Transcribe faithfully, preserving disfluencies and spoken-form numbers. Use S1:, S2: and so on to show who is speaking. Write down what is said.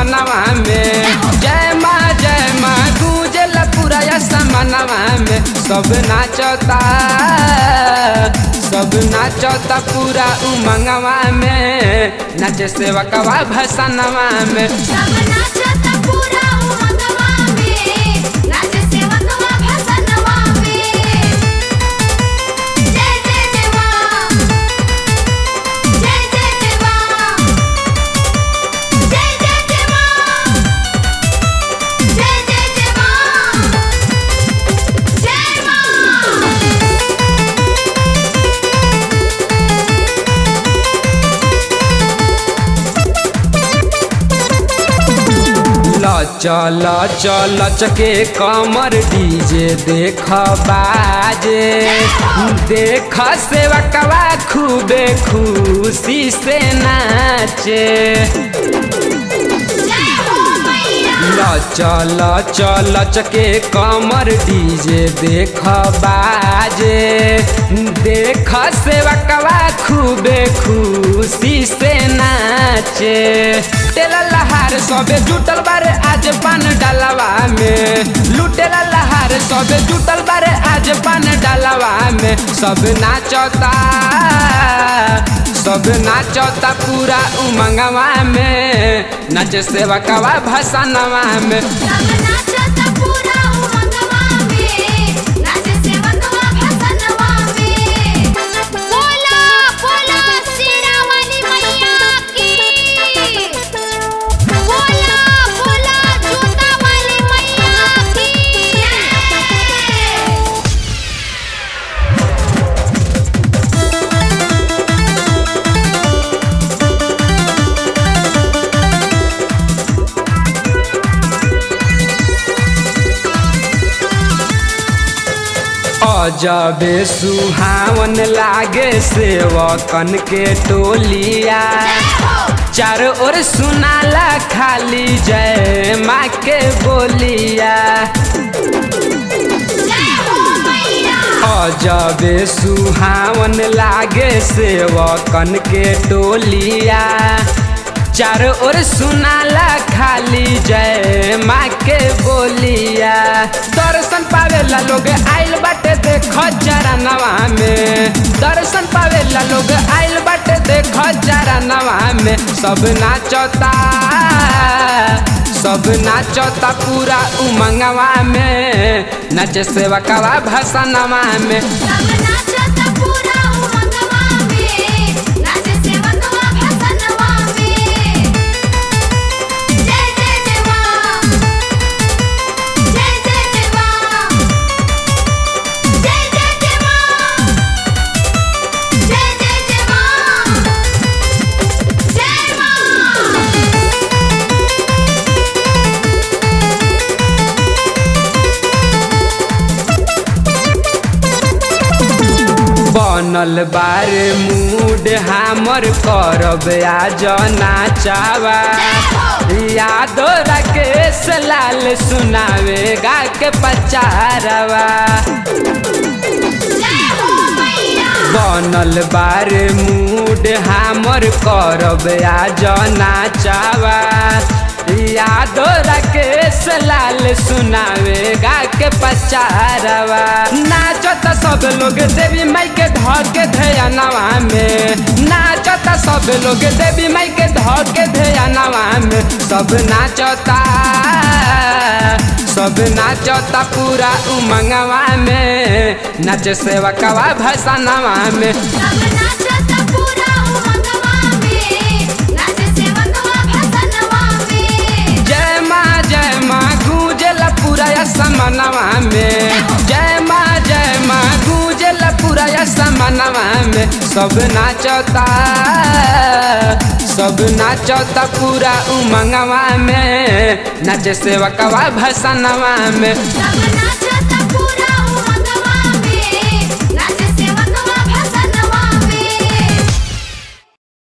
S1: समनवा में। जय माँ जय माँ गूंजल पूरा समनवा में। सब नाचता सब नाचता पूरा उमंगवा में। नाचे सेवकवा भसनवा में।
S2: सब नाचता पूरा उमंगवा में। नाचे सेवकवा भसनवा में। जय जय जय माँ। जय जय जय माँ। जय जय जय माँ। जय जय जय माँ। जय माँ।
S1: चल चल चके कमर डीजे देख बाजे। देख सेवकवा खूबे खुशी से नाचे। चल चल चके कमर डीजे देख बाजे। देख सेवकवा खूबे खुशी से नाचे। तेला लहार सबे जुटल बारे आज पान डालवा में। लुटेला लहार सबे जुटल बारे आज पान डालवा में। सब नाचता सब नाचता पूरा उमंगवा में। नाचे सेवकवा भसनवा में।
S2: सब नाचता पूरा उमंगवा में। नाचे सेवकवा भसनवा में। बोला बोला शेरा वाली मैया की। बोला बोला जूता वाली मैया की।
S1: अजबे सुहावन लागे सेवकन के टोलिया। चारों ओर सुनाला खाली जय माँ के बोलिया। अजबे सुहावन लागे सेवकन के टोलिया। चारों ओर सुनाला खाली जय माँ के बोलिया। दर्शन पावेला लोग आइल बाटे देखो चरणवा में। दर्शन पावेला लोग आइल बाटे देखो चरणवा में। सब नाचता सब नाचता पूरा उमंगवा में। नाचे सेवकवा भसनवा में।
S2: सब नाचता पूरा उमंगवा में। नाचे सेवकवा भसनवा में। जय जय जय माँ। जय जय जय माँ। जय जय जय माँ। जय जय जय माँ। जय माँ।
S1: बनल बारे मूड हमर करब आज नाचावा। यादो राकेश लाल सुनावे गा के पचारवा। बनल बारे मूड हमर करब आज नाचावा। यादो राकेश लाल सुनावे गा के पचारवा। नाचत सब लोग देवी माई के धर के ध्यानवा में। नाचत सब लोग देवी माई के धर के ध्यानवा में। सब नाचता सब नाचता पूरा उमंगवा में। नाचे सेवकवा भसनवा में।
S2: सब नाचता पूरा उमंगवा में। नाचे सेवकवा भसनवा में।
S1: जय माँ जय माँ गूंजल पूरा समनवा में। जय माँ जय माँ गूंजल पूरा समनवा में। सब नाचता सब नाचता पूरा उमंगवा में। नाचे सेवकवा भसनवा में।
S2: सब नाचता